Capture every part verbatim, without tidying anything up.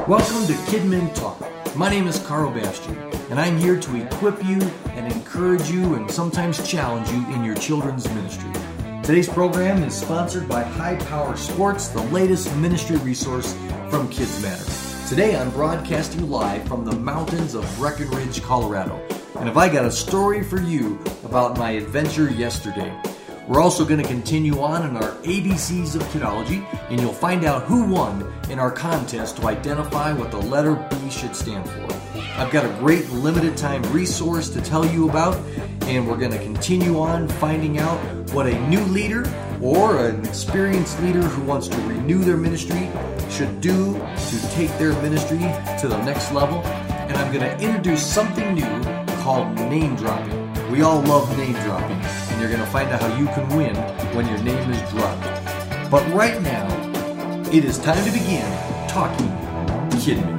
Welcome to Kidmin Talk. My name is Carl Bastian, and I'm here to equip you and encourage you and sometimes challenge you in your children's ministry. Today's program is sponsored by High Power Sports, the latest ministry resource from Kids Matter. Today I'm broadcasting live from the mountains of Breckenridge, Colorado. And have I got a story for you about my adventure yesterday. We're also going to continue on in our A B Cs of Kidology, and you'll find out who won in our contest to identify what the letter B should stand for. I've got a great limited time resource to tell you about, and we're going to continue on finding out what a new leader or an experienced leader who wants to renew their ministry should do to take their ministry to the next level. And I'm going to introduce something new called name dropping. We all love name dropping, and you're going to find out how you can win when your name is dropped. But right now, it is time to begin talking Kidmin.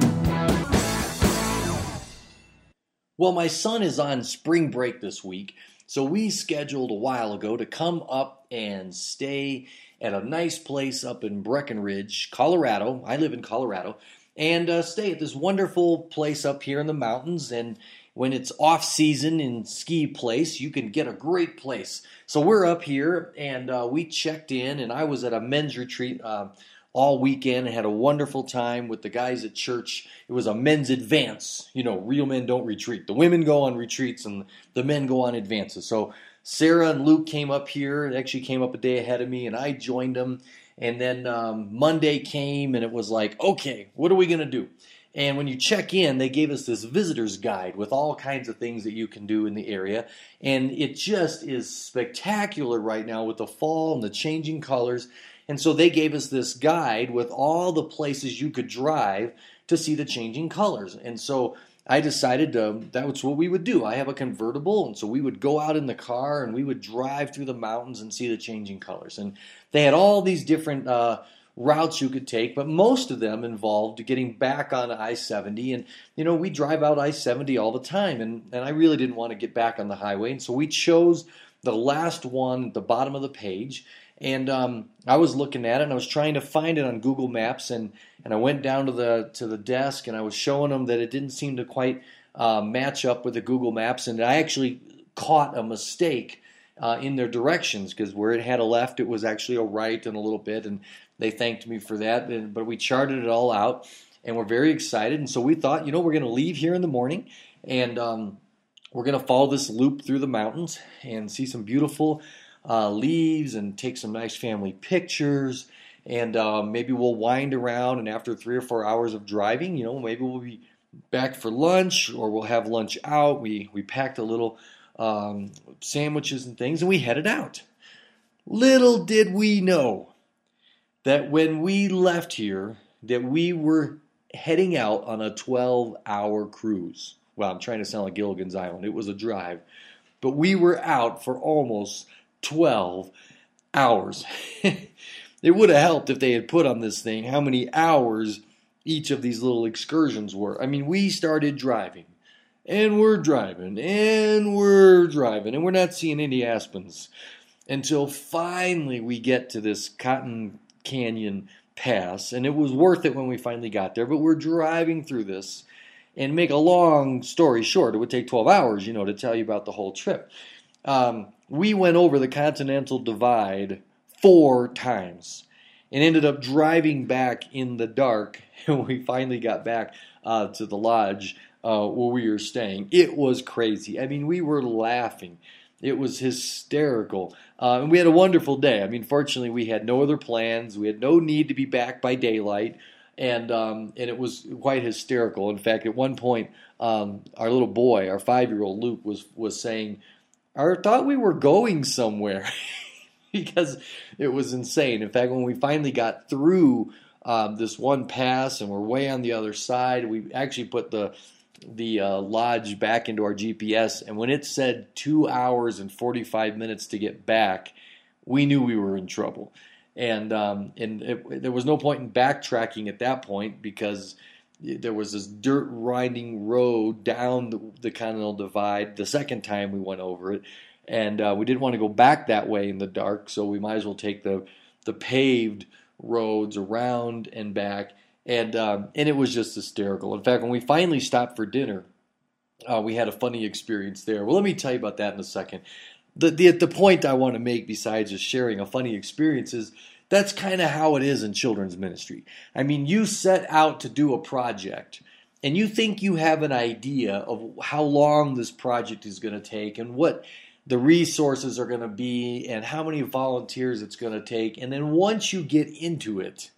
Well, my son is on spring break this week, so we scheduled a while ago to come up and stay at a nice place up in Breckenridge, Colorado. I live in Colorado, and uh, stay at this wonderful place up here in the mountains. And when it's off season in ski place, you can get a great place. So we're up here, and uh, we checked in, and I was at a men's retreat uh, all weekend and had a wonderful time with the guys at church. It was a men's advance. You know, real men don't retreat. The women go on retreats, and the men go on advances. So Sarah and Luke came up here. They actually came up a day ahead of me, and I joined them. And then um, Monday came, and it was like, okay, what are we going to do? And when you check in, they gave us this visitor's guide with all kinds of things that you can do in the area. And it just is spectacular right now with the fall and the changing colors. And so they gave us this guide with all the places you could drive to see the changing colors. And so I decided to, that was what we would do. I have a convertible, and so we would go out in the car and we would drive through the mountains and see the changing colors. And they had all these different uh, routes you could take, but most of them involved getting back on I seventy. And, you know, we drive out I seventy all the time, and, and I really didn't want to get back on the highway. And so we chose the last one at the bottom of the page. And um, I was looking at it, and I was trying to find it on Google Maps, and, and I went down to the to the desk, and I was showing them that it didn't seem to quite uh, match up with the Google Maps, and I actually caught a mistake uh, in their directions, because where it had a left, it was actually a right and a little bit, and they thanked me for that. And, but we charted it all out, and we're very excited, and so we thought, you know, we're going to leave here in the morning, and um, we're going to follow this loop through the mountains and see some beautiful Uh, leaves and take some nice family pictures, and uh, maybe we'll wind around, and after three or four hours of driving, you know, maybe we'll be back for lunch, or we'll have lunch out. We we packed a little um, sandwiches and things, and we headed out. Little did we know that when we left here, that we were heading out on a twelve-hour cruise. Well, I'm trying to sound like Gilligan's Island. It was a drive, but we were out for almost twelve hours. It would have helped if they had put on this thing how many hours each of these little excursions were. I mean, we started driving, and we're driving, and we're driving, and we're not seeing any aspens until finally we get to this Cotton Canyon Pass, and it was worth it when we finally got there, but we're driving through this, and make a long story short, it would take twelve hours, you know, to tell you about the whole trip. Um, we went over the Continental Divide four times and ended up driving back in the dark when we finally got back uh, to the lodge uh, where we were staying. It was crazy. I mean, we were laughing. It was hysterical. Uh, and we had a wonderful day. I mean, fortunately, we had no other plans. We had no need to be back by daylight. And um, and it was quite hysterical. In fact, at one point, um, our little boy, our five-year-old Luke, was was saying, I thought we were going somewhere because it was insane. In fact, when we finally got through um, this one pass and we're way on the other side, we actually put the the uh, lodge back into our G P S, and when it said two hours and forty-five minutes to get back, we knew we were in trouble. And um, and it, there was no point in backtracking at that point, because there was this dirt winding road down the, the Continental Divide the second time we went over it, and uh, we didn't want to go back that way in the dark, so we might as well take the the paved roads around and back. And um, and it was just hysterical. In fact, when we finally stopped for dinner, uh, we had a funny experience there. Well, let me tell you about that in a second. The the, the point I want to make, besides just sharing a funny experience, is that's kind of how it is in children's ministry. I mean, you set out to do a project, and you think you have an idea of how long this project is going to take and what the resources are going to be and how many volunteers it's going to take. And then once you get into it,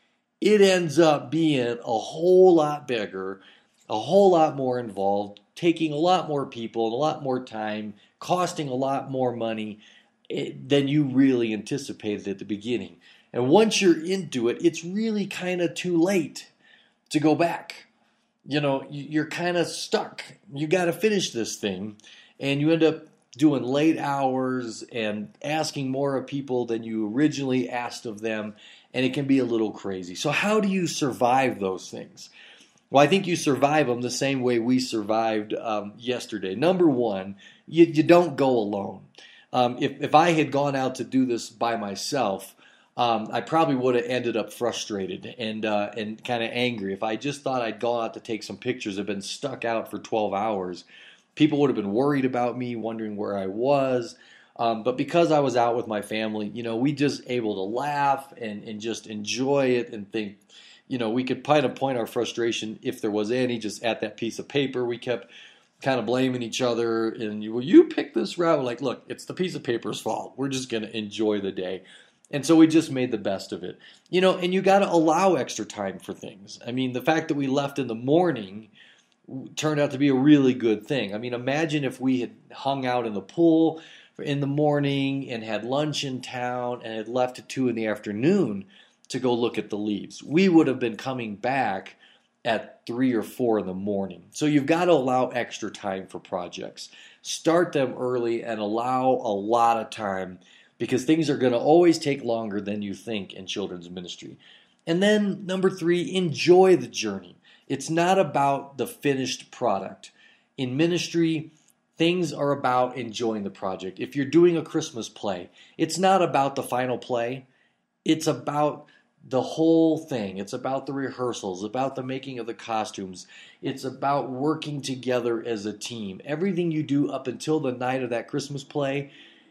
it ends up being a whole lot bigger, a whole lot more involved, taking a lot more people and a lot more time, costing a lot more money than you really anticipated at the beginning. And once you're into it, it's really kind of too late to go back. You know, you're kind of stuck. You got to finish this thing, and you end up doing late hours and asking more of people than you originally asked of them, and it can be a little crazy. So how do you survive those things? Well, I think you survive them the same way we survived um, yesterday. Number one, you, you don't go alone. Um, if, if I had gone out to do this by myself, um, I probably would have ended up frustrated and uh, and kind of angry. If I just thought I'd gone out to take some pictures, have been stuck out for twelve hours, people would have been worried about me, wondering where I was. Um, but because I was out with my family, you know, we just able to laugh and, and just enjoy it and think, you know, we could kind of point our frustration, if there was any, just at that piece of paper. We kept kind of blaming each other, and you, well, you picked this route. We're like, look, it's the piece of paper's fault. We're just going to enjoy the day. And so we just made the best of it. You know, and you got to allow extra time for things. I mean, the fact that we left in the morning turned out to be a really good thing. I mean, imagine if we had hung out in the pool in the morning and had lunch in town and had left at two in the afternoon to go look at the leaves. We would have been coming back at three or four in the morning. So you've got to allow extra time for projects. Start them early and allow a lot of time, because things are going to always take longer than you think in children's ministry. And then number three, enjoy the journey. It's not about the finished product. In ministry, things are about enjoying the project. If you're doing a Christmas play, it's not about the final play. It's about the whole thing. It's about the rehearsals, about the making of the costumes. It's about working together as a team. Everything you do up until the night of that Christmas play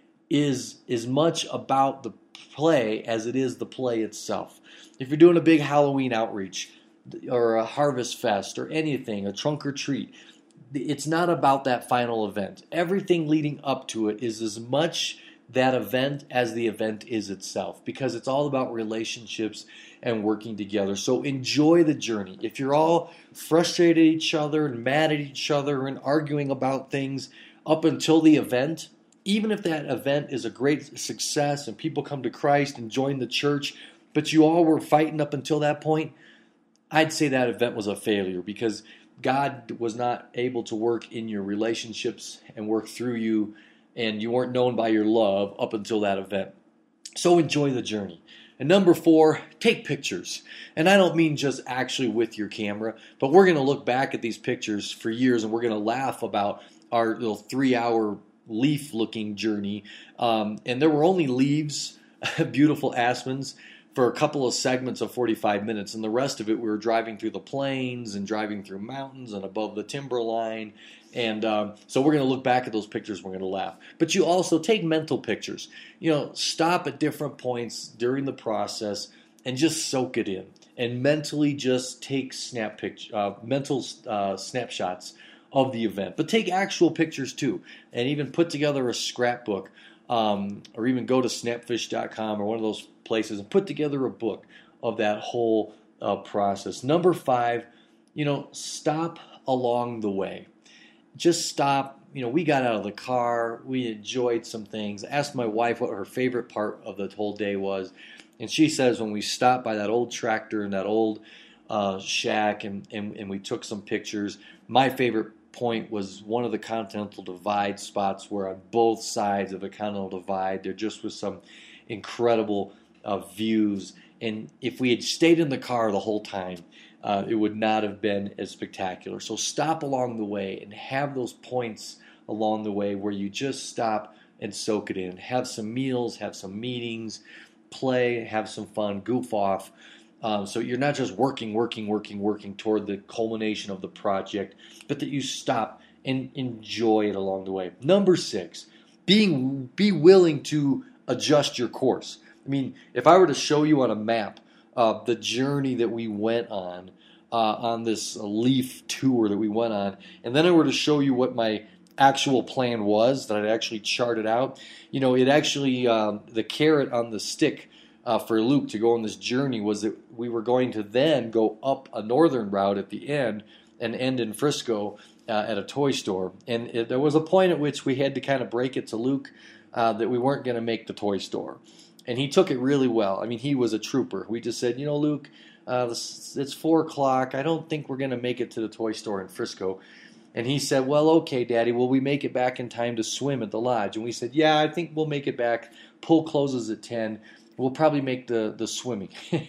is as much about the play as it is the play itself. If you're doing a big Halloween outreach or a harvest fest or anything, a trunk or treat, it's not about that final event. Everything leading up to it is as much that event as the event is itself, because it's all about relationships and working together. So enjoy the journey. If you're all frustrated at each other and mad at each other and arguing about things up until the event, even if that event is a great success and people come to Christ and join the church, but you all were fighting up until that point, I'd say that event was a failure, because God was not able to work in your relationships and work through you, and you weren't known by your love up until that event. So enjoy the journey. And number four, take pictures. And I don't mean just actually with your camera, but we're going to look back at these pictures for years, and we're going to laugh about our little three-hour leaf-looking journey. Um, and there were only leaves, beautiful aspens, for a couple of segments of forty-five minutes, and the rest of it we were driving through the plains and driving through mountains and above the timberline. And um, so we're going to look back at those pictures, we're going to laugh. But you also take mental pictures. You know, stop at different points during the process and just soak it in. And mentally just take snap picture, uh, mental uh, snapshots of the event. But take actual pictures too, and even put together a scrapbook. Um, or even go to snapfish dot com or one of those places and put together a book of that whole uh, process. Number five, you know, stop along the way. Just stop. You know, we got out of the car. We enjoyed some things. I asked my wife what her favorite part of the whole day was, and she says when we stopped by that old tractor and that old uh, shack and, and, and we took some pictures, my favorite point was one of the Continental Divide spots where on both sides of the Continental Divide there just was some incredible uh, views, and if we had stayed in the car the whole time, uh, it would not have been as spectacular. So stop along the way and have those points along the way where you just stop and soak it in. Have some meals, have some meetings, play, have some fun, goof off. Um, so you're not just working, working, working, working toward the culmination of the project, but that you stop and enjoy it along the way. Number six, being be willing to adjust your course. I mean, if I were to show you on a map uh, the journey that we went on uh, on this Leaf tour that we went on, and then I were to show you what my actual plan was that I'd actually charted out, you know, it actually um, the carrot on the stick uh, for Luke to go on this journey was that we were going to then go up a northern route at the end and end in Frisco uh, at a toy store. And it, there was a point at which we had to kind of break it to Luke uh, that we weren't going to make the toy store. And he took it really well. I mean, he was a trooper. We just said, you know, Luke, uh, this, it's four o'clock. I don't think we're going to make it to the toy store in Frisco. And he said, well, okay, Daddy, will we make it back in time to swim at the lodge? And we said, yeah, I think we'll make it back. Pool closes at ten. We'll probably make the, the swimming.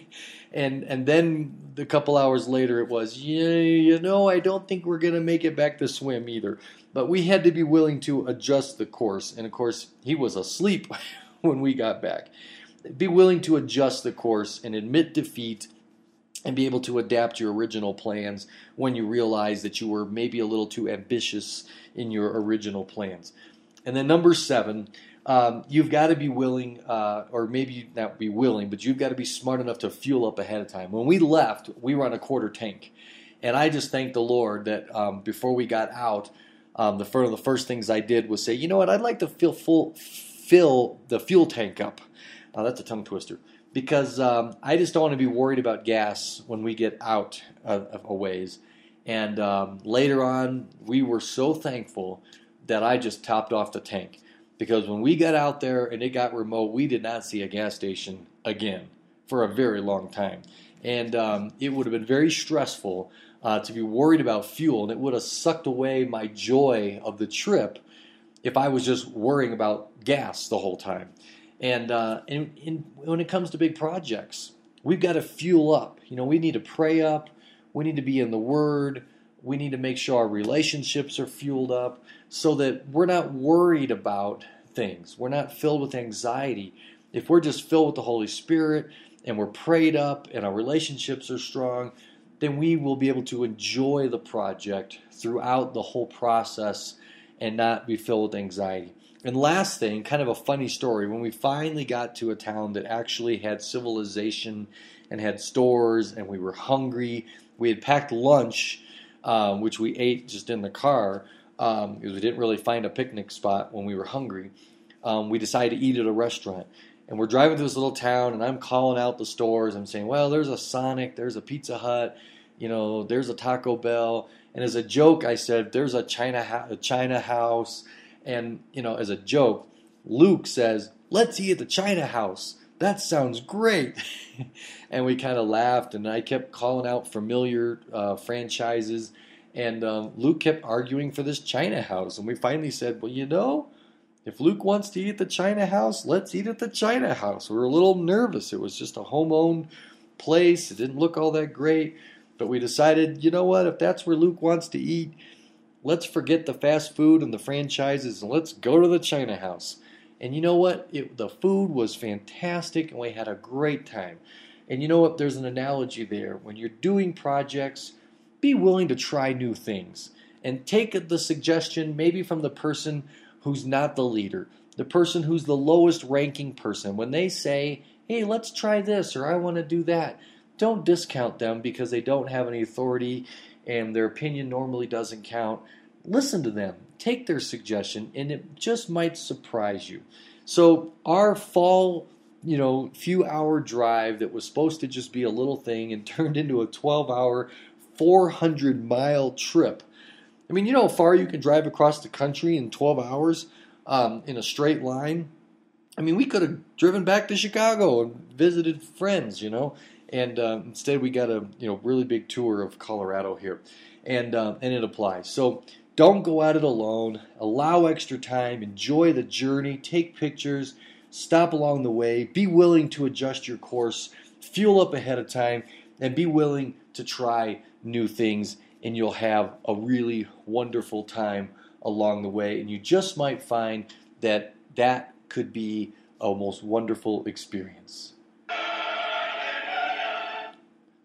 and and then a couple hours later it was, yeah, you know, I don't think we're going to make it back to swim either. But we had to be willing to adjust the course. And, of course, he was asleep when we got back. Be willing to adjust the course and admit defeat and be able to adapt your original plans when you realize that you were maybe a little too ambitious in your original plans. And then number seven, um, you've got to be willing, uh, or maybe not be willing, but you've got to be smart enough to fuel up ahead of time. When we left, we were on a quarter tank. And I just thank the Lord that um, before we got out, um, the, first, the first things I did was say, you know what, I'd like to fill, full, fill the fuel tank up. Uh, that's a tongue twister. Because um, I just don't want to be worried about gas when we get out of a ways. And um, later on, we were so thankful that I just topped off the tank. Because when we got out there and it got remote, we did not see a gas station again for a very long time. And um, it would have been very stressful uh, to be worried about fuel. And it would have sucked away my joy of the trip if I was just worrying about gas the whole time. And, uh, and, and when it comes to big projects, we've got to fuel up. You know, we need to pray up. We need to be in the Word. We need to make sure our relationships are fueled up so that we're not worried about things. We're not filled with anxiety. If we're just filled with the Holy Spirit and we're prayed up and our relationships are strong, then we will be able to enjoy the project throughout the whole process and not be filled with anxiety. And last thing, kind of a funny story, when we finally got to a town that actually had civilization and had stores and we were hungry, we had packed lunch, um, which we ate just in the car um, because we didn't really find a picnic spot when we were hungry. Um, we decided to eat at a restaurant. And we're driving through this little town and I'm calling out the stores. I'm saying, well, there's a Sonic, there's a Pizza Hut, you know, there's a Taco Bell. And as a joke, I said, there's a China, ha- a China House. And, you know, as a joke, Luke says, let's eat at the China House. That sounds great. And we kind of laughed, and I kept calling out familiar uh, franchises. And um, Luke kept arguing for this China House. And we finally said, well, you know, if Luke wants to eat at the China House, let's eat at the China House. We were a little nervous. It was just a home-owned place. It didn't look all that great. But we decided, you know what, if that's where Luke wants to eat, let's forget the fast food and the franchises and let's go to the China House. And you know what? It, the food was fantastic and we had a great time. And you know what? There's an analogy there. When you're doing projects, be willing to try new things. And take the suggestion maybe from the person who's not the leader, the person who's the lowest ranking person. When they say, hey, let's try this or I want to do that, don't discount them because they don't have any authority and their opinion normally doesn't count. Listen to them. Take their suggestion, and it just might surprise you. So our fall, you know, few-hour drive that was supposed to just be a little thing and turned into a twelve-hour, four hundred mile trip. I mean, you know how far you can drive across the country in twelve hours um, in a straight line? I mean, we could have driven back to Chicago and visited friends, you know. And uh, instead, we got a you know really big tour of Colorado here, and uh, and it applies. So don't go at it alone. Allow extra time. Enjoy the journey. Take pictures. Stop along the way. Be willing to adjust your course. Fuel up ahead of time, and be willing to try new things. And you'll have a really wonderful time along the way. And you just might find that that could be a most wonderful experience.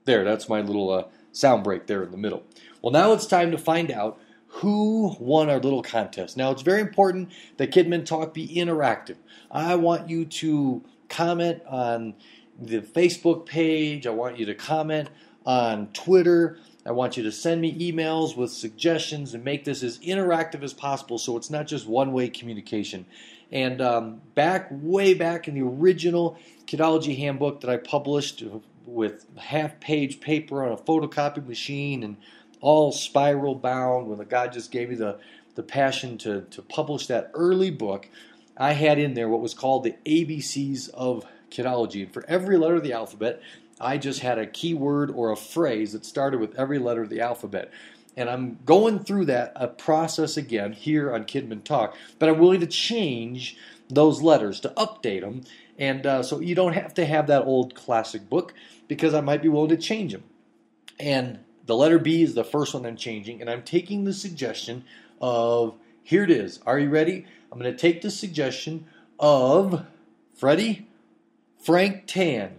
There, that's my little uh, sound break there in the middle. Well, now it's time to find out who won our little contest. Now, it's very important that Kidmin Talk be interactive. I want you to comment on the Facebook page. I want you to comment on Twitter. I want you to send me emails with suggestions and make this as interactive as possible so it's not just one-way communication. And um, back, way back in the original Kidology Handbook that I published with half-page paper on a photocopy machine and all spiral bound, when the God just gave me the, the passion to, to publish that early book, I had in there what was called the A B Cs of Kidology. And for every letter of the alphabet, I just had a keyword or a phrase that started with every letter of the alphabet. And I'm going through that a process again here on Kidmin Talk, but I'm willing to change those letters, to update them. And uh, so you don't have to have that old classic book, because I might be willing to change them. And the letter B is the first one I'm changing, and I'm taking the suggestion of, here it is. Are you ready? I'm going to take the suggestion of, Freddie, Frank Tan.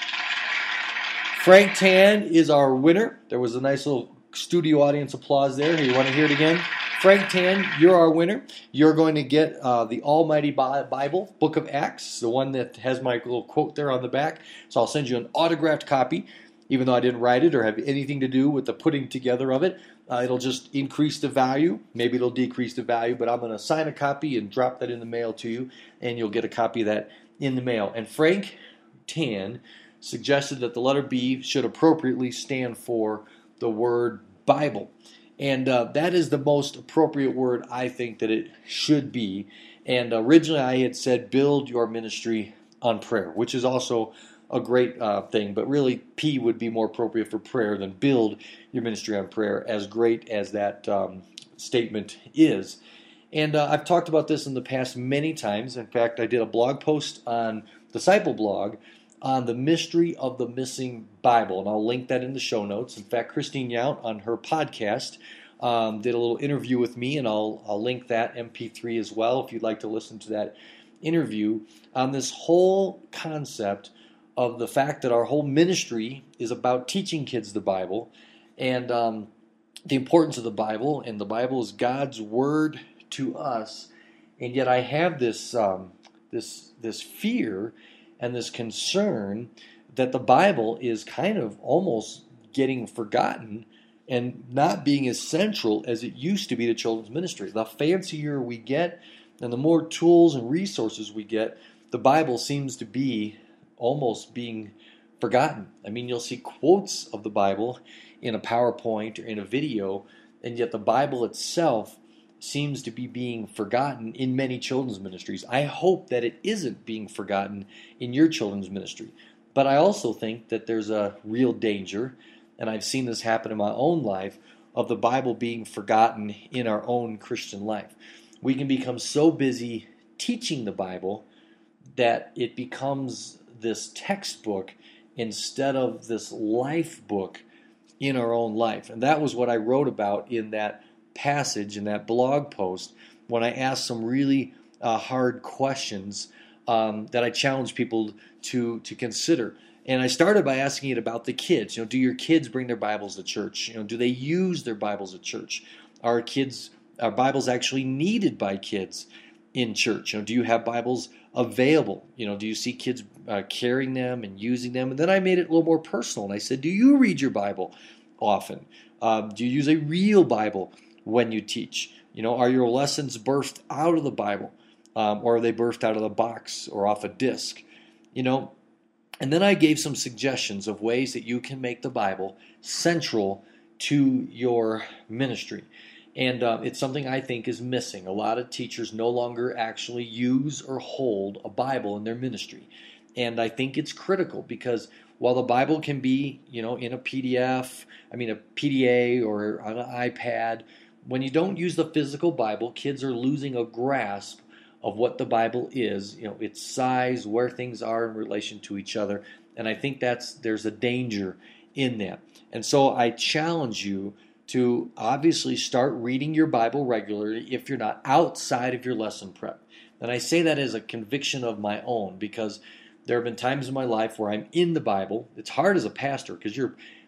Frank Tan is our winner. There was a nice little studio audience applause there. You want to hear it again? Frank Tan, you're our winner. You're going to get uh, the Almighty Bible, Book of Acts, the one that has my little quote there on the back. So I'll send you an autographed copy, even though I didn't write it or have anything to do with the putting together of it. Uh, it'll just increase the value. Maybe it'll decrease the value, but I'm going to sign a copy and drop that in the mail to you, and you'll get a copy of that in the mail. And Frank Tan suggested that the letter B should appropriately stand for the word Bible. And uh, that is the most appropriate word I think that it should be. And originally I had said build your ministry on prayer, which is also a great uh, thing. But really P would be more appropriate for prayer than build your ministry on prayer, as great as that um, statement is. And uh, I've talked about this in the past many times. In fact, I did a blog post on Disciple Blog on the mystery of the missing Bible, and I'll link that in the show notes. In fact, Christine Yount on her podcast um, did a little interview with me, and I'll, I'll link that M P three as well if you'd like to listen to that interview on this whole concept of the fact that our whole ministry is about teaching kids the Bible and um, the importance of the Bible, and the Bible is God's word to us. And yet I have this um, this this fear and this concern that the Bible is kind of almost getting forgotten and not being as central as it used to be to children's ministry. The fancier we get and the more tools and resources we get, the Bible seems to be almost being forgotten. I mean, you'll see quotes of the Bible in a PowerPoint or in a video, and yet the Bible itself seems to be being forgotten in many children's ministries. I hope that it isn't being forgotten in your children's ministry. But I also think that there's a real danger, and I've seen this happen in my own life, of the Bible being forgotten in our own Christian life. We can become so busy teaching the Bible that it becomes this textbook instead of this life book in our own life. And that was what I wrote about in that passage, in that blog post, when I asked some really uh, hard questions um, that I challenged people to to consider. And I started by asking it about the kids. You know, do your kids bring their Bibles to church? You know, do they use their Bibles at church? Are kids, are Bibles actually needed by kids in church? You know, do you have Bibles available? You know, do you see kids uh, carrying them and using them? And then I made it a little more personal, and I said, do you read your Bible often? Um, do you use a real Bible when you teach? You know, are your lessons birthed out of the Bible, um, or are they birthed out of the box or off a disc? You know, and then I gave some suggestions of ways that you can make the Bible central to your ministry. And uh, it's something I think is missing. A lot of teachers no longer actually use or hold a Bible in their ministry. And I think it's critical, because while the Bible can be, you know, in a P D F, I mean a P D A or on an iPad, when you don't use the physical Bible, kids are losing a grasp of what the Bible is, you know, its size, where things are in relation to each other. And I think that's there's a danger in that. And so I challenge you to obviously start reading your Bible regularly if you're not outside of your lesson prep. And I say that as a conviction of my own, because there have been times in my life where I'm in the Bible. It's hard as a pastor because you're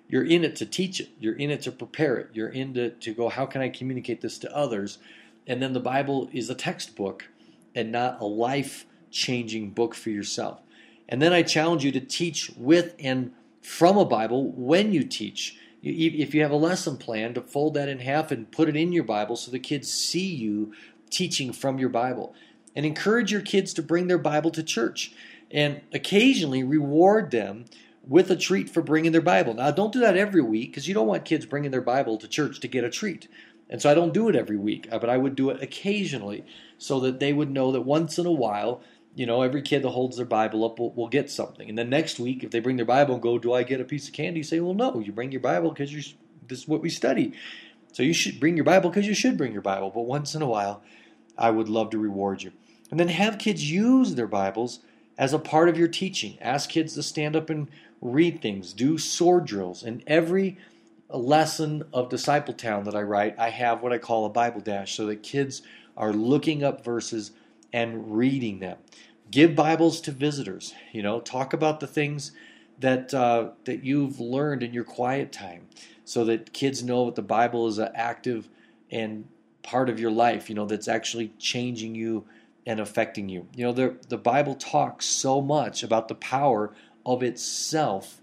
You're in it to teach it. You're in it to prepare it. You're in to, to go, how can I communicate this to others? And then the Bible is a textbook and not a life-changing book for yourself. And then I challenge you to teach with and from a Bible when you teach. If you have a lesson plan, to fold that in half and put it in your Bible so the kids see you teaching from your Bible. And encourage your kids to bring their Bible to church. And occasionally reward them with a treat for bringing their Bible. Now, don't do that every week, because you don't want kids bringing their Bible to church to get a treat. And so I don't do it every week, but I would do it occasionally so that they would know that once in a while, you know, every kid that holds their Bible up will, will get something. And then next week, if they bring their Bible and go, do I get a piece of candy? You say, well, no, you bring your Bible because you this is what we study. So you should bring your Bible because you should bring your Bible. But once in a while, I would love to reward you. And then have kids use their Bibles as a part of your teaching. Ask kids to stand up and read things. Do sword drills. In every lesson of Disciple Town that I write, I have what I call a Bible dash so that kids are looking up verses and reading them. Give Bibles to visitors. You know, talk about the things that uh, that you've learned in your quiet time, so that kids know that the Bible is an active and part of your life. You know, that's actually changing you and affecting you. You know, the the Bible talks so much about the power of itself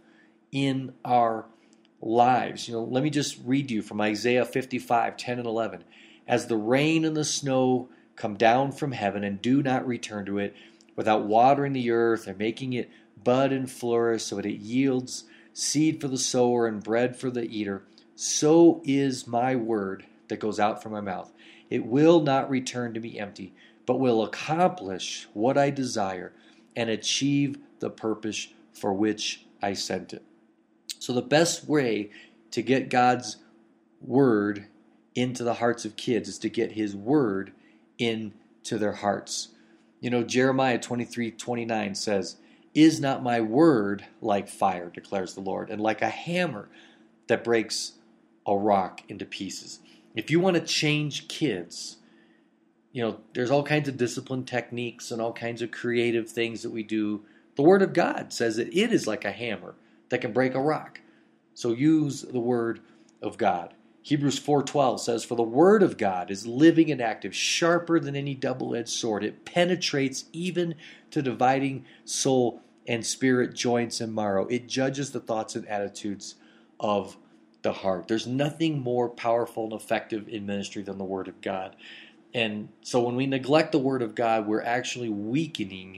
in our lives. You know, let me just read you from Isaiah fifty-five, ten and eleven. As the rain and the snow come down from heaven and do not return to it, without watering the earth and making it bud and flourish so that it yields seed for the sower and bread for the eater, so is my word that goes out from my mouth. It will not return to me empty, but will accomplish what I desire and achieve the purpose for which I sent it. So the best way to get God's word into the hearts of kids is to get his word into their hearts. You know, Jeremiah twenty-three twenty-nine says, is not my word like fire, declares the Lord, and like a hammer that breaks a rock into pieces. If you want to change kids, you know, there's all kinds of discipline techniques and all kinds of creative things that we do. The Word of God says that it is like a hammer that can break a rock. So use the Word of God. Hebrews four twelve says, for the Word of God is living and active, sharper than any double-edged sword. It penetrates even to dividing soul and spirit, joints and marrow. It judges the thoughts and attitudes of the heart. There's nothing more powerful and effective in ministry than the Word of God. And so when we neglect the Word of God, we're actually weakening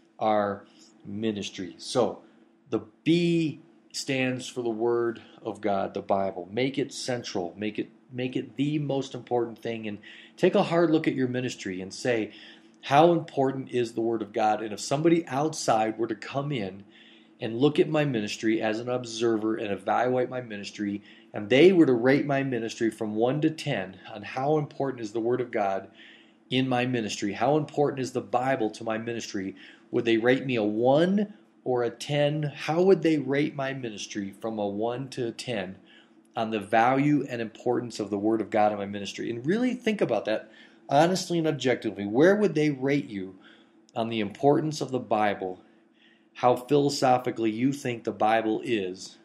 our ministry. So the B stands for the Word of God, the Bible. Make it central. Make it make it the most important thing. And take a hard look at your ministry and say, how important is the Word of God? And if somebody outside were to come in and look at my ministry as an observer and evaluate my ministry, and they were to rate my ministry from one to ten on how important is the Word of God in my ministry, how important is the Bible to my ministry, would they rate me a one or a ten? How would they rate my ministry from a one to a ten on the value and importance of the Word of God in my ministry? And really think about that honestly and objectively. Where would they rate you on the importance of the Bible, how philosophically you think the Bible is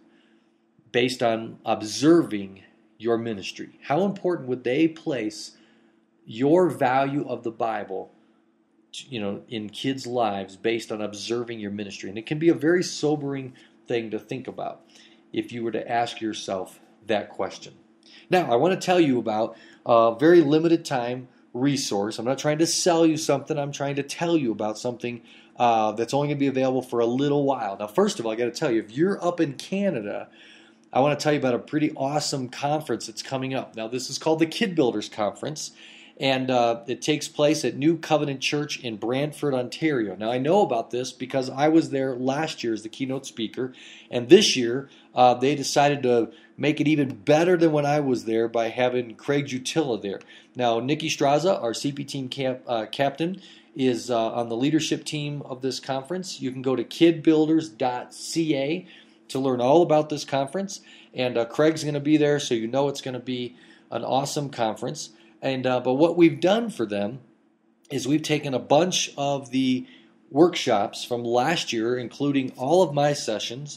based on observing your ministry? How important would they place your value of the Bible, you know, in kids' lives based on observing your ministry? And it can be a very sobering thing to think about if you were to ask yourself that question. Now, I want to tell you about a very limited time resource. I'm not trying to sell you something. I'm trying to tell you about something uh, that's only going to be available for a little while. Now, first of all, I got to tell you, if you're up in Canada, I want to tell you about a pretty awesome conference that's coming up. Now, this is called the Kid Builders Conference, and uh, it takes place at New Covenant Church in Brantford, Ontario. Now, I know about this because I was there last year as the keynote speaker, and this year uh, they decided to make it even better than when I was there by having Craig Jutila there. Now, Nikki Straza, our C P team cap, uh, captain, is uh, on the leadership team of this conference. You can go to kid builders dot c a to learn all about this conference, and uh, Craig's going to be there, so you know it's going to be an awesome conference. And uh, but what we've done for them is we've taken a bunch of the workshops from last year, including all of my sessions,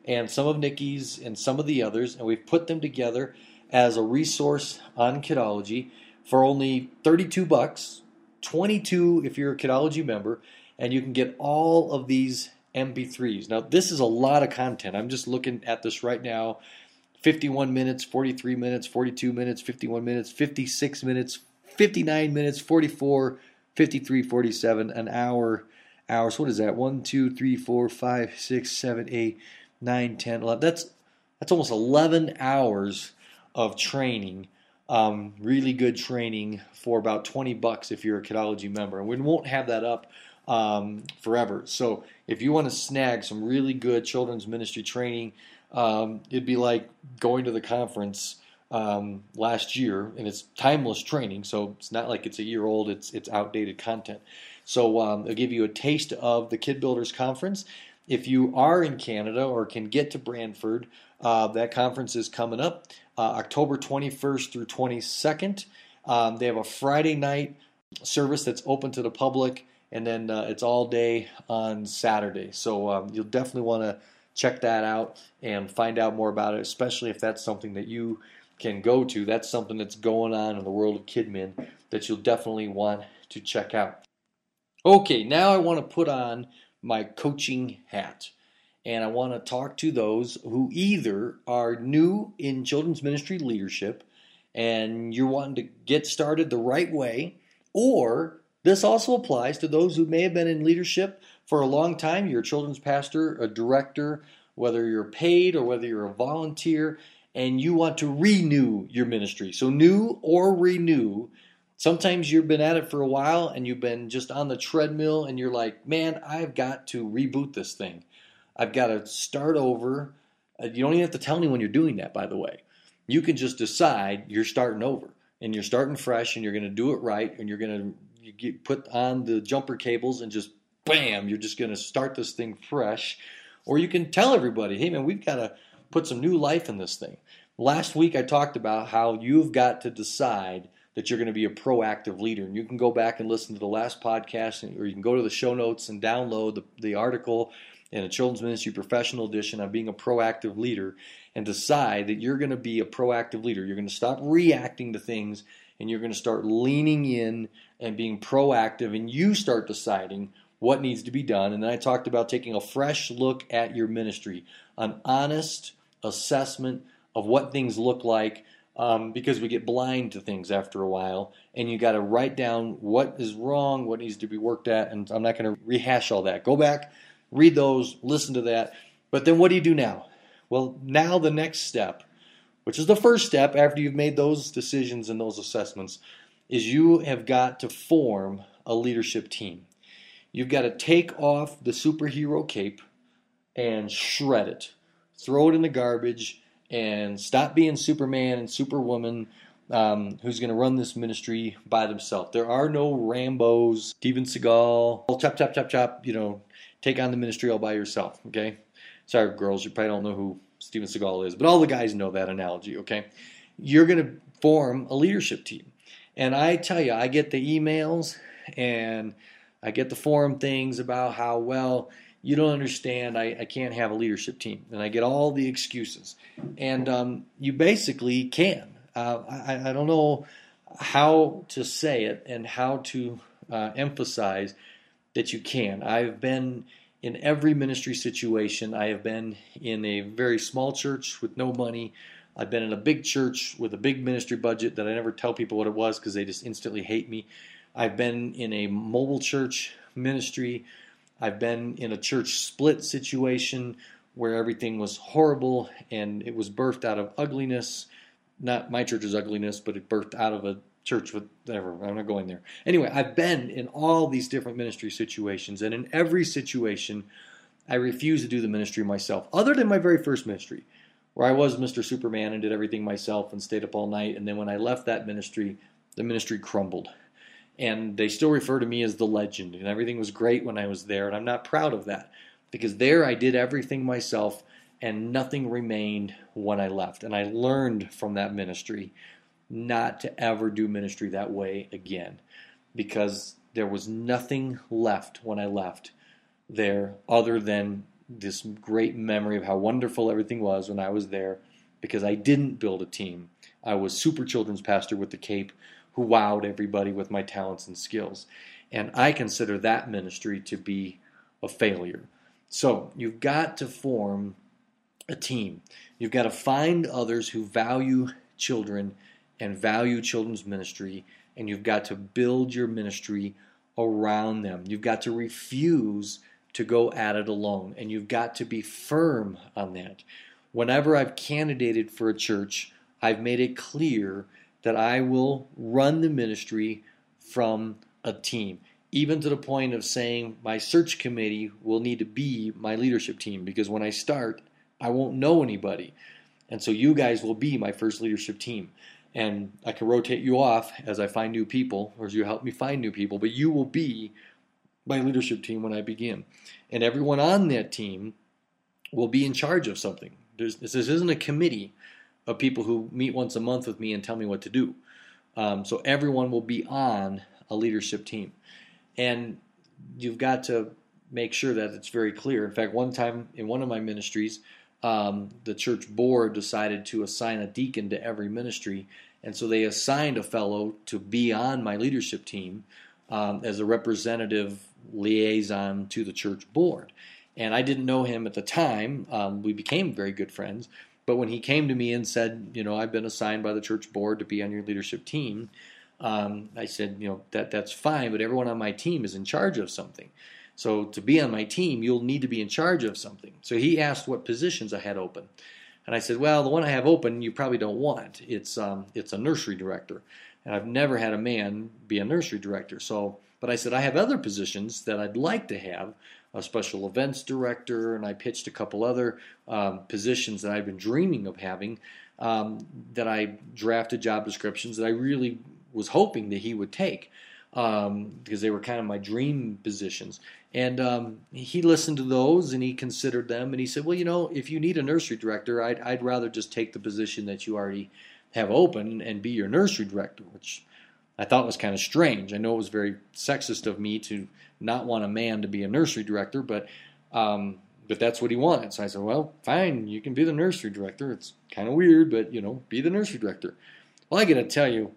and some of Nikki's and some of the others, and we've put them together as a resource on Kidology for only thirty-two bucks, twenty-two if you're a Kidology member, and you can get all of these M P threes. Now, this is a lot of content. I'm just looking at this right now. fifty-one minutes, forty-three minutes, forty-two minutes, fifty-one minutes, fifty-six minutes, fifty-nine minutes, forty-four, fifty-three, forty-seven, an hour, hours. What is that? one, two, three, four, five, six, seven, eight, nine, ten, eleven. That's, that's almost eleven hours of training. Um, really good training for about twenty bucks if you're a Kidology member. And we won't have that up um, forever. So if you want to snag some really good children's ministry training, um, it'd be like going to the conference um, last year, and it's timeless training. So it's not like it's a year old. It's it's outdated content. So um, it'll give you a taste of the Kid Builders Conference. If you are in Canada or can get to Brantford, uh, that conference is coming up uh, October twenty-first through twenty-second. Um, they have a Friday night service that's open to the public, and then uh, it's all day on Saturday. So um, you'll definitely want to check that out and find out more about it, especially if that's something that you can go to. That's something that's going on in the world of KidMin that you'll definitely want to check out. Okay, now I want to put on my coaching hat, and I want to talk to those who either are new in children's ministry leadership and you're wanting to get started the right way, or this also applies to those who may have been in leadership for a long time. You're a children's pastor, a director, whether you're paid or whether you're a volunteer, and you want to renew your ministry. So new or renew. Sometimes you've been at it for a while and you've been just on the treadmill and you're like, man, I've got to reboot this thing. I've got to start over. You don't even have to tell anyone you're doing that, by the way. You can just decide you're starting over and you're starting fresh and you're going to do it right, and you're going to you get, put on the jumper cables and just bam, you're just going to start this thing fresh. Or you can tell everybody, hey man, we've got to put some new life in this thing. Last week I talked about how you've got to decide that you're going to be a proactive leader. And you can go back and listen to the last podcast, or you can go to the show notes and download the, the article in a Children's Ministry Professional Edition on being a proactive leader, and decide that you're going to be a proactive leader. You're going to stop reacting to things, and you're going to start leaning in and being proactive, and you start deciding what needs to be done. And then I talked about taking a fresh look at your ministry, an honest assessment of what things look like, um, because we get blind to things after a while, and you got to write down what is wrong, what needs to be worked at, and I'm not going to rehash all that. Go back, read those, listen to that. But then what do you do now? Well, now the next step, which is the first step after you've made those decisions and those assessments, is you have got to form a leadership team. You've got to take off the superhero cape and shred it. Throw it in the garbage and stop being Superman and Superwoman um, who's going to run this ministry by themselves. There are no Rambos, Steven Seagal, chop, chop, chop, chop, you know, take on the ministry all by yourself, okay? Sorry, girls, you probably don't know who Steven Seagal is, but all the guys know that analogy, okay? You're going to form a leadership team. And I tell you, I get the emails and I get the forum things about how, well, you don't understand, I, I can't have a leadership team. And I get all the excuses. And um, you basically can. Uh, I, I don't know how to say it and how to uh, emphasize that you can. I've been in every ministry situation. I have been in a very small church with no money. I've been in a big church with a big ministry budget that I never tell people what it was because they just instantly hate me. I've been in a mobile church ministry. I've been in a church split situation where everything was horrible and it was birthed out of ugliness. Not my church's ugliness, but it birthed out of a church with whatever. I'm not going there. Anyway, I've been in all these different ministry situations, and in every situation, I refuse to do the ministry myself, other than my very first ministry, where I was Mister Superman and did everything myself and stayed up all night. And then when I left that ministry, the ministry crumbled. And they still refer to me as the legend, and everything was great when I was there, and I'm not proud of that, because there I did everything myself, and nothing remained when I left. And I learned from that ministry not to ever do ministry that way again, because there was nothing left when I left there other than this great memory of how wonderful everything was when I was there, because I didn't build a team. I was super children's pastor with the Cape who wowed everybody with my talents and skills. And I consider that ministry to be a failure. So you've got to form a team. You've got to find others who value children and value children's ministry, and you've got to build your ministry around them. You've got to refuse to go at it alone, and you've got to be firm on that. Whenever I've candidated for a church, I've made it clear that I will run the ministry from a team, even to the point of saying my search committee will need to be my leadership team, because when I start, I won't know anybody. And so you guys will be my first leadership team. And I can rotate you off as I find new people, or as you help me find new people, but you will be my leadership team when I begin. And everyone on that team will be in charge of something. There's, this isn't a committee of people who meet once a month with me and tell me what to do. Um, so everyone will be on a leadership team. And you've got to make sure that it's very clear. In fact, one time in one of my ministries, um, the church board decided to assign a deacon to every ministry. And so they assigned a fellow to be on my leadership team um, as a representative liaison to the church board. And I didn't know him at the time. Um, we became very good friends. But when he came to me and said, you know, I've been assigned by the church board to be on your leadership team, um, I said, you know, that that's fine, but everyone on my team is in charge of something. So to be on my team, you'll need to be in charge of something. So he asked what positions I had open. And I said, well, the one I have open you probably don't want. It's um, it's a nursery director. And I've never had a man be a nursery director. So, but I said, I have other positions that I'd like to have, a special events director, and I pitched a couple other um, positions that I've been dreaming of having, um, that I drafted job descriptions that I really was hoping that he would take, um, because they were kind of my dream positions. And um, he listened to those, and he considered them, and he said, well, you know, if you need a nursery director, I'd, I'd rather just take the position that you already have open and be your nursery director, which I thought was kind of strange. I know it was very sexist of me to not want a man to be a nursery director, but um, but that's what he wanted. So I said, well, fine, you can be the nursery director. It's kind of weird, but, you know, be the nursery director. Well, I got to tell you,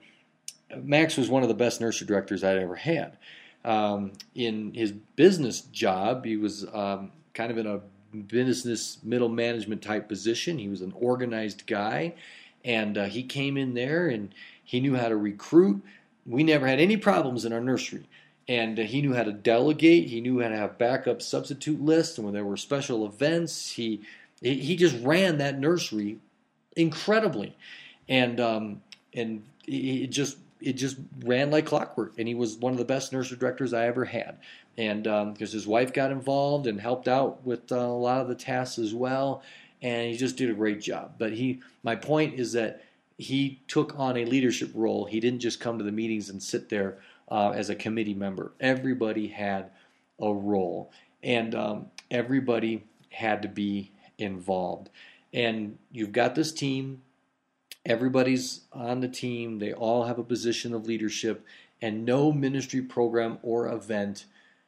Max was one of the best nursery directors I'd ever had. Um, in his business job, he was um, kind of in a business middle management type position. He was an organized guy, and uh, he came in there, and he knew how to recruit. We never had any problems in our nursery. And uh, he knew how to delegate. He knew how to have backup substitute lists. And when there were special events, he he just ran that nursery incredibly. And um, and it just it just ran like clockwork. And he was one of the best nursery directors I ever had. And um, because his wife got involved and helped out with uh, a lot of the tasks as well. And he just did a great job. But he, my point is that he took on a leadership role. He didn't just come to the meetings and sit there Uh, as a committee member. Everybody had a role, and um, everybody had to be involved. And you've got this team. Everybody's on the team. They all have a position of leadership, and no ministry program or event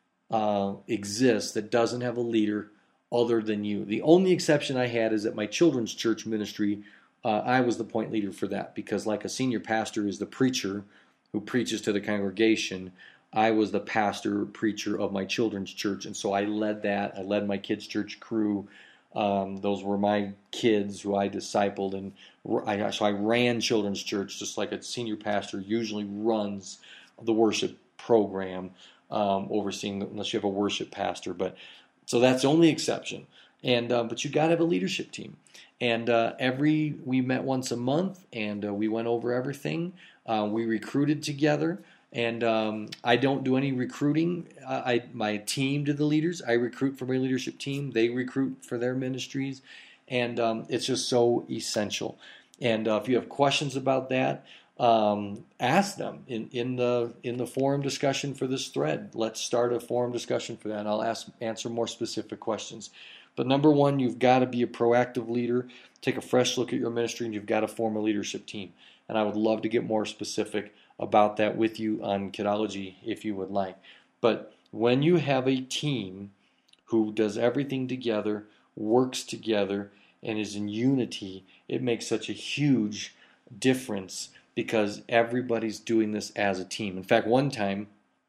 uh, exists that doesn't have a leader other than you. The only exception I had is at my children's church ministry. Uh, I was the point leader for that, because like a senior pastor is the preacher who preaches to the congregation, I was the pastor, preacher of my children's church, and so I led that. I led my kids' church crew. Um, those were my kids who I discipled, and I, so I ran children's church just like a senior pastor usually runs the worship program, um, overseeing, unless you have a worship pastor. But so that's the only exception. And uh, but you got to have a leadership team. And uh, every we met once a month, and uh, we went over everything. Uh, we recruited together, and um, I don't do any recruiting. Uh, I my team did the leaders. I recruit for my leadership team. They recruit for their ministries, and um, it's just so essential. And uh, if you have questions about that, um, ask them in, in the in the forum discussion for this thread. Let's start a forum discussion for that, and I'll ask answer more specific questions. But number one, you've got to be a proactive leader. Take a fresh look at your ministry, and you've got to form a leadership team. And I would love to get more specific about that with you on Kidology if you would like. But when you have a team who does everything together, works together, and is in unity, it makes such a huge difference because everybody's doing this as a team. In fact, one time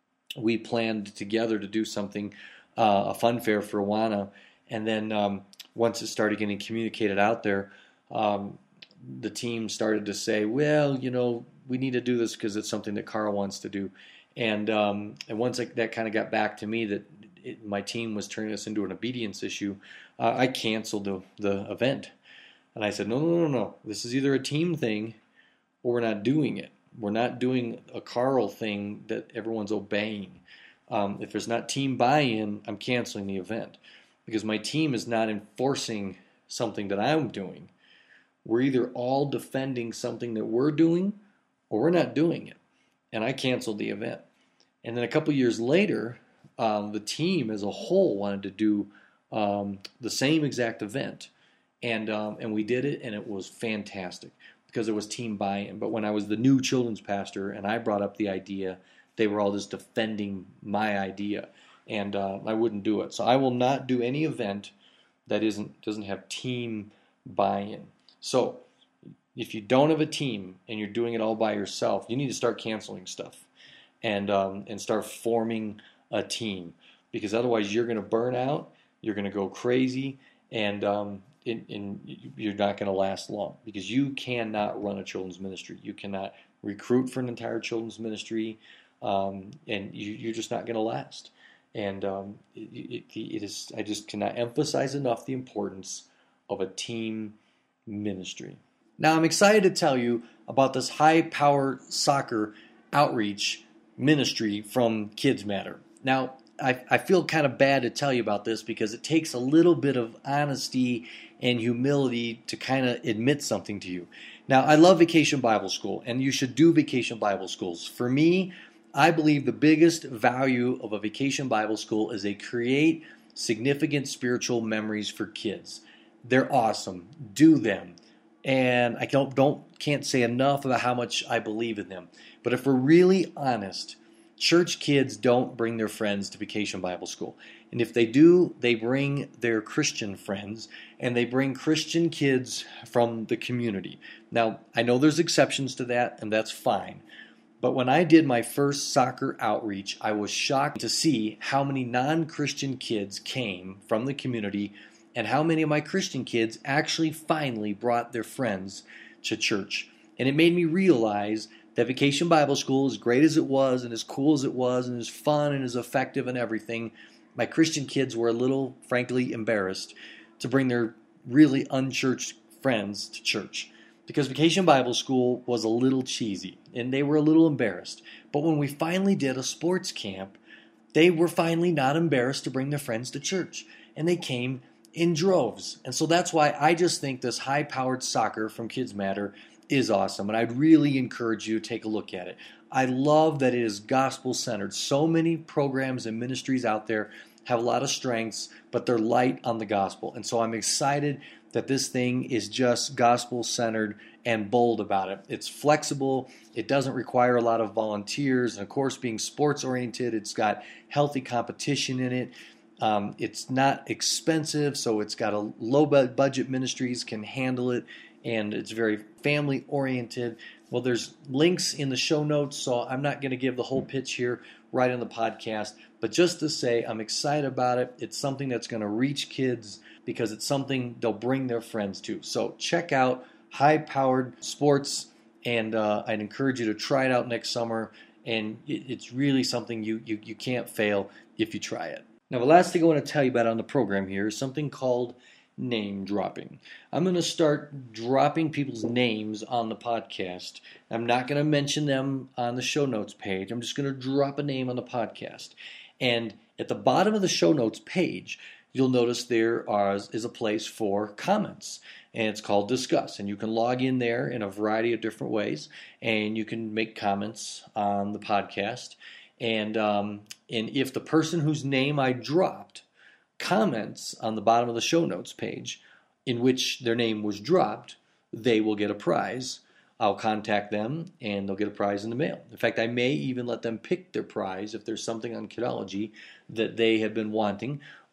we planned together to do something, uh, a fun fair for Awana, and then um, once it started getting communicated out there, um, the team started to say, well, you know, we need to do this because it's something that Carl wants to do. And um, and once that, that kind of got back to me that it, my team was turning this into an obedience issue, uh, I canceled the, the event. And I said, no, no, no, no. This is either a team thing or we're not doing it. We're not doing a Carl thing that everyone's obeying. Um, if there's not team buy-in, I'm canceling the event because my team is not enforcing something that I'm doing. We're either all defending something that we're doing or we're not doing it. And I canceled the event. And then a couple years later, um, the team as a whole wanted to do um, the same exact event. And um, and we did it, and it was fantastic because it was team buy-in. But when I was the new children's pastor and I brought up the idea, they were all just defending my idea. And uh, I wouldn't do it. So I will not do any event that isn't doesn't have team buy-in. So if you don't have a team and you're doing it all by yourself, you need to start canceling stuff and um, and start forming a team because otherwise you're going to burn out, you're going to go crazy, and um, it, and you're not going to last long because you cannot run a children's ministry. You cannot recruit for an entire children's ministry, um, and you, you're just not going to last. And um, it, it, it is. I just cannot emphasize enough the importance of a team ministry. Now, I'm excited to tell you about this high-power soccer outreach ministry from Kids Matter. Now, I, I feel kind of bad to tell you about this because it takes a little bit of honesty and humility to kind of admit something to you. Now, I love Vacation Bible School, and you should do Vacation Bible Schools. For me, I believe the biggest value of a Vacation Bible School is they create significant spiritual memories for kids. They're awesome. Do them. And I don't, don't can't say enough about how much I believe in them. But if we're really honest, church kids don't bring their friends to Vacation Bible School. And if they do, they bring their Christian friends, and they bring Christian kids from the community. Now, I know there's exceptions to that, and that's fine. But when I did my first soccer outreach, I was shocked to see how many non-Christian kids came from the community and how many of my Christian kids actually finally brought their friends to church. And it made me realize that Vacation Bible School, as great as it was and as cool as it was and as fun and as effective and everything, my Christian kids were a little, frankly, embarrassed to bring their really unchurched friends to church. Because Vacation Bible School was a little cheesy, and they were a little embarrassed. But when we finally did a sports camp, they were finally not embarrassed to bring their friends to church. And they came in droves. And so that's why I just think this high-powered soccer from Kids Matter is awesome. And I'd really encourage you to take a look at it. I love that it is gospel-centered. So many programs and ministries out there have a lot of strengths, but they're light on the gospel. And so I'm excited that this thing is just gospel-centered and bold about it. It's flexible. It doesn't require a lot of volunteers. And of course, being sports-oriented, it's got healthy competition in it. Um, it's not expensive, so it's got a low budget ministries can handle it, and it's very family oriented. Well, there's links in the show notes, so I'm not going to give the whole pitch here right on the podcast, but just to say I'm excited about it. It's something that's going to reach kids because it's something they'll bring their friends to. So check out High Powered Sports, and uh, I'd encourage you to try it out next summer, and it, it's really something you, you, you can't fail if you try it. Now, the last thing I want to tell you about on the program here is something called name dropping. I'm going to start dropping people's names on the podcast. I'm not going to mention them on the show notes page. I'm just going to drop a name on the podcast. And at the bottom of the show notes page, you'll notice there are, is a place for comments. And it's called Discuss. And you can log in there in a variety of different ways. And you can make comments on the podcast. And um, and if the person whose name I dropped comments on the bottom of the show notes page in which their name was dropped, they will get a prize. I'll contact them, and they'll get a prize in the mail. In fact, I may even let them pick their prize if there's something on Kidology that they have been wanting,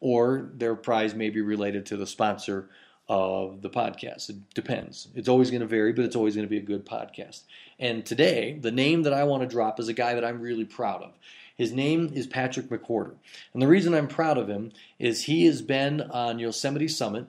or their prize may be related to the sponsor of the podcast. It depends. It's always going to vary, but it's always going to be a good podcast. And today, the name that I want to drop is a guy that I'm really proud of. His name is Patrick McWhorter. And the reason I'm proud of him is he has been on Yosemite Summit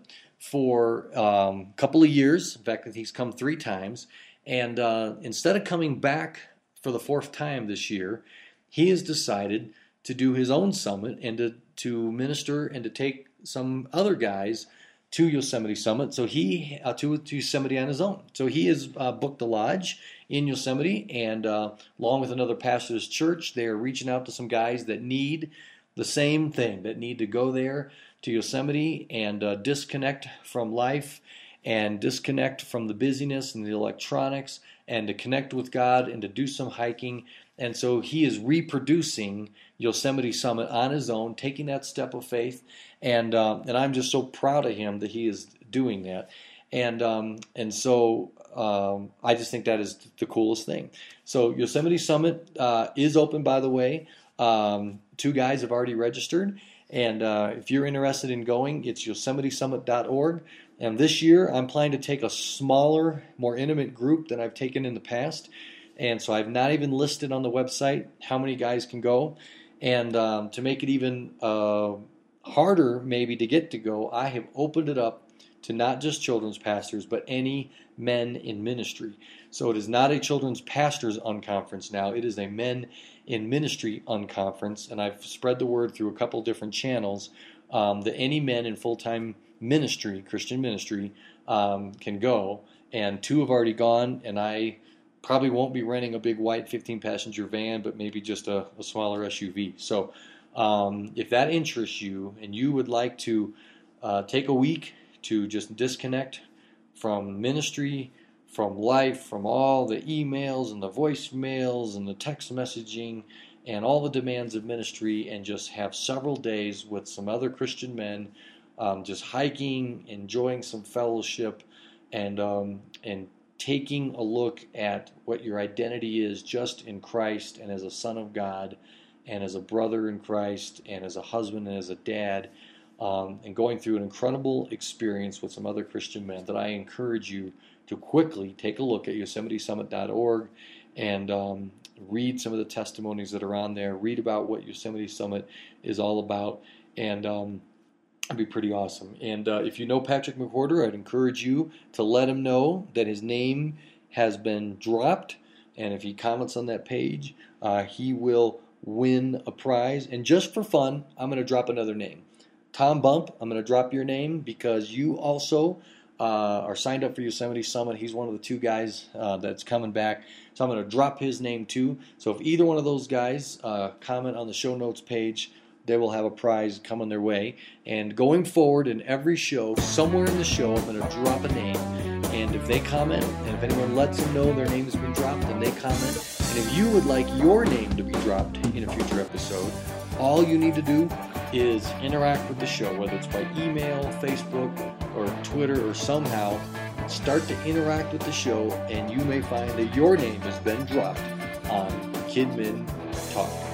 for um, a couple of years. In fact, he's come three times. And uh, instead of coming back for the fourth time this year, he has decided to do his own summit and to, to minister and to take some other guys to Yosemite Summit, so he uh, to, to Yosemite on his own. So he has uh, booked a lodge in Yosemite, and uh, along with another pastor's church, they are reaching out to some guys that need the same thing, that need to go there to Yosemite and uh, disconnect from life and disconnect from the busyness and the electronics and to connect with God and to do some hiking. And so he is reproducing Yosemite Summit on his own, taking that step of faith, and uh, and I'm just so proud of him that he is doing that, and um, and so um, I just think that is the coolest thing. So Yosemite Summit uh, is open, by the way. Um, two guys have already registered, and uh, if you're interested in going, it's yosemite summit dot org. And this year, I'm planning to take a smaller, more intimate group than I've taken in the past. And so I've not even listed on the website how many guys can go. And um, to make it even uh, harder maybe to get to go, I have opened it up to not just children's pastors, but any men in ministry. So it is not a children's pastors unconference now. It is a men in ministry unconference. And I've spread the word through a couple different channels um, that any men in full-time ministry, Christian ministry, um, can go. And two have already gone, and I probably won't be renting a big white fifteen passenger van, but maybe just a, a smaller S U V. So um, if that interests you and you would like to uh, take a week to just disconnect from ministry, from life, from all the emails and the voicemails and the text messaging and all the demands of ministry, and just have several days with some other Christian men, um, just hiking, enjoying some fellowship, and um, and taking a look at what your identity is just in Christ and as a son of God and as a brother in Christ and as a husband and as a dad, um, and going through an incredible experience with some other Christian men, that I encourage you to quickly take a look at yosemite summit dot org and um, read some of the testimonies that are on there, read about what Yosemite Summit is all about, and um, it'd be pretty awesome. And uh, if you know Patrick McWhorter, I'd encourage you to let him know that his name has been dropped, and if he comments on that page, uh, he will win a prize. And just for fun, I'm going to drop another name. Tom Bump, I'm going to drop your name because you also uh, are signed up for Yosemite Summit. He's one of the two guys uh, that's coming back, so I'm going to drop his name too. So if either one of those guys uh, comment on the show notes page, they will have a prize coming their way. And going forward in every show, somewhere in the show, I'm going to drop a name. And if they comment, and if anyone lets them know their name has been dropped, then they comment. And if you would like your name to be dropped in a future episode, all you need to do is interact with the show, whether it's by email, Facebook, or Twitter, or somehow start to interact with the show, and you may find that your name has been dropped on Kidmin Talk.